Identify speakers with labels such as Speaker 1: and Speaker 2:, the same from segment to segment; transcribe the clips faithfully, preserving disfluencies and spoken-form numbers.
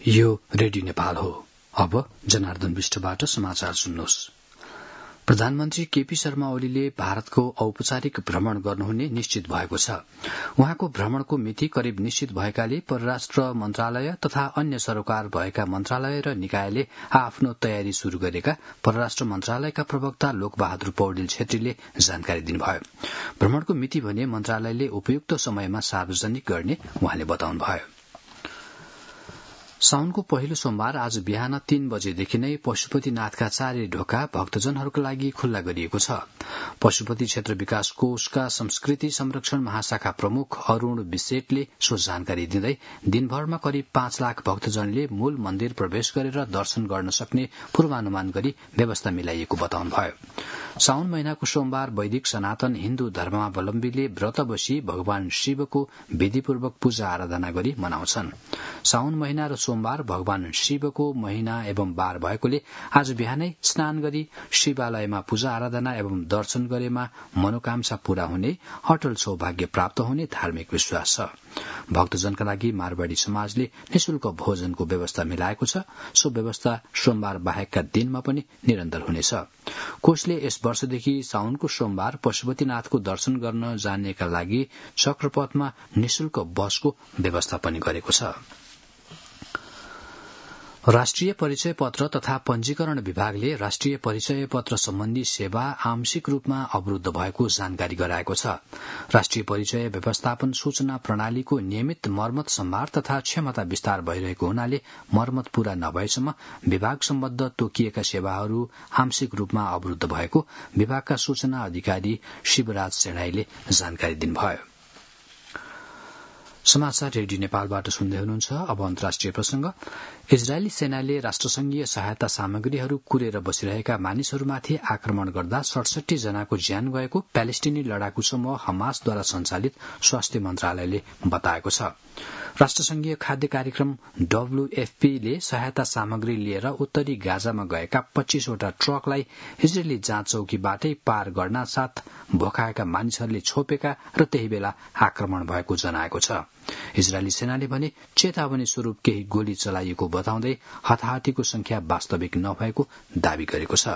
Speaker 1: यो रेडियो नेपाल हो। अब जनार्दन विष्टबाट समाचार सुन्नुहोस्। प्रधानमन्त्री केपी शर्मा ओलीले भारतको औपचारिक भ्रमण गर्नुहुने निश्चित भएको छ। उहाँको भ्रमणको मिति करिब निश्चित भएकाले परराष्ट्र मन्त्रालय तथा अन्य सरोकार भएका मन्त्रालय र निकायले आफ्नो तयारी शुरू गरेका परराष्ट्र मन्त्रालयका प्रवक्ता लोकबहादुर पौडेल छेत्रीले जानकारी दिनुभयो। भ्रमणको मिति भने मन्त्रालयले उपयुक्त समयमा सार्वजनिक गर्ने उहाँले बताउनुभयो। साउनको पहिलो सोमबार आज बिहान तीन बजेदेखि नै पशुपतिनाथका चारै ढोका भक्तजनहरूका लागि खुल्ला गरिएको छ। पशुपति क्षेत्र विकास कोषका संस्कृति संरक्षण महाशाखा प्रमुख अरूण विसेटले सो जानकारी दिँदै दिनभरमा करिब पाँच लाख भक्तजनले मूल मन्दिर प्रवेश गरेर दर्शन गर्न सक्ने पूर्वानुमान गरी व्यवस्था मिलाइएको बताउनुभयो। साउन महिनाको सोमबार वैदिक सनातन हिन्दू धर्मावलम्बीले व्रत बसी भगवान शिवको विधिपूर्वक पूजा आराधना गरी मनाउँछन्। साउन महिना र सोमबार भगवान शिवको महिना एवं बार भएकोले आज बिहानै स्नान गरी शिवालयमा पूजा आराधना एवं दर्शन गरेमा मनोकांक्षा पूरा हुने, अटल सौभाग्य प्राप्त हुने धार्मिक विश्वास छ। भक्तजनका लागि मारवाड़ी समाजले निशुल्क भोजनको व्यवस्था मिलाएको छ। सो व्यवस्था सोमबार बाहेकका दिनमा पनि निरन्तर हुनेछ। कोषले यस वर्षदेखि साउनको सोमबार पशुपतिनाथको दर्शन गर्न जानेका लागि चक्रपथमा निशुल्क बसको व्यवस्था पनि गरेको छ। राष्ट्रिय परिचय पत्र तथा पंजीकरण विभागले राष्ट्रिय परिचय पत्र सम्बन्धी सेवा आंशिक रूपमा अवरूद्ध भएको जानकारी गराएको छ। राष्ट्रिय परिचय व्यवस्थापन सूचना प्रणालीको नियमित मर्मत सम्भार तथा क्षमता विस्तार भइरहेको हुनाले मर्मत पूरा नभएसम्म विभाग सम्बद्ध तोकिएका सेवाहरू आंशिक रूपमा अवरूद्ध भएको विभागका सूचना अधिकारी शिवराज सेनाईले जानकारी दिनुभयो। समाचार रेडियो नेपालबाट सुन्दै हुनुहुन्छ। अब अन्तर्राष्ट्रिय प्रसंग। इजरायली सेनाले राष्ट्रसंघीय सहायता सामग्रीहरू कुरेर बसिरहेका मानिसहरूमाथि आक्रमण गर्दा सडसठी जनाको ज्यान गएको प्यालेस्टिनी लडाकु समूह हमासद्वारा संचालित स्वास्थ्य मन्त्रालयले बताएको छ। राष्ट्रसंघीय खाद्य कार्यक्रम डब्ल्यूएफपी ले सहायता सामग्री लिएर उत्तरी गाजामा गएका पच्चीसवटा ट्रकलाई इजरायली जाँच चौकीबाटै पार गर्न साथ भोकाएका मानिसहरूले छोपेका र त्यही बेला आक्रमण भएको जनाएको छ। इजरायली सेनाले भने चेतावनी स्वरूप केही गोली चलाइएको बताउँदै हताहतीको संख्या वास्तविक नभएको दावी गरेको छ।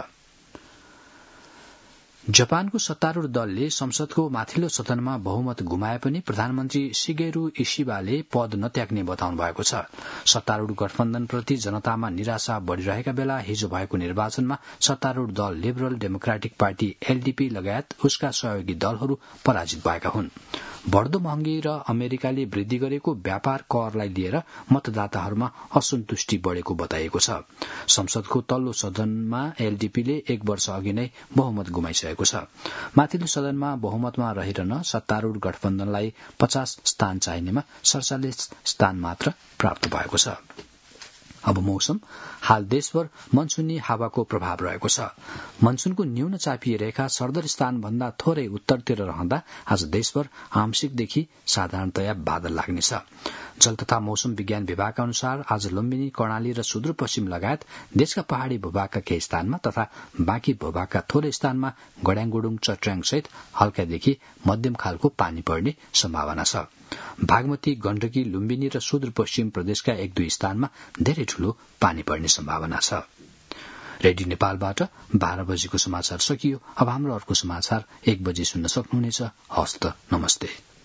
Speaker 1: जापानको सत्तारूढ़ दलले संसदको माथिल्लो सदनमा बहुमत गुमाए पनि प्रधानमन्त्री शिगेरू इशिबाले पद नत्याग्ने बताउनु भएको छ। सत्तारूढ़ गठबन्धनप्रति जनतामा निराशा बढ़िरहेका बेला हिजो भएको निर्वाचनमा सत्तारूढ़ दल लिबरल डेमोक्रेटिक पार्टी एलडीपी लगायत उसका सहयोगी दलहरू पराजित भएका हुन्। बढ़दो महँगी र अमेरिकाले वृद्धि गरेको व्यापार करलाई लिएर मतदाताहरूमा असन्तुष्टि बढ़ेको बताइएको छ। संसदको तल्लो सदनमा एलडीपीले एक वर्ष अघि नै बहुमत गुमाइसकेको छ। माथिल्लो सदनमा बहुमतमा रहिरहन सत्तारूढ़ गठबन्धनलाई पचास स्थान चाहिनेमा सड़चालिस स्थान मात्र प्राप्त भएको छ। अब मौसम। हाल देशभर मनसुनी हावाको प्रभाव रहेको छ। मनसुनको न्यून चापिए रेखा सरदर स्थान भन्दा थोरै उत्तरतिर रहँदा आज देशभर आंशिकदेखि साधारणतया बादल लाग्नेछ। जल तथा मौसम विज्ञान विभागका अनुसार आज लुम्बिनी, कर्णाली र सुदूरपश्चिम लगायत देशका पहाड़ी भूभागका केही स्थानमा तथा बाँकी भूभागका थोरै स्थानमा गड्याङगुडुङ, चट्र्याङ सहित हल्कादेखि मध्यम खालको पानी पर्ने सम्भावना छ। बागमती, गण्डकी, लुम्बिनी र सुदूरपश्चिम प्रदेशका एक दुई स्थानमा धेरै ठूलो पानी पर्ने सम्भावना छ। रेडियो नेपालबाट बाह्र बजेको समाचार सकियो। अब हाम्रो अर्को समाचार एक बजे सुन्न सक्नुहुनेछ। हस्त नमस्ते।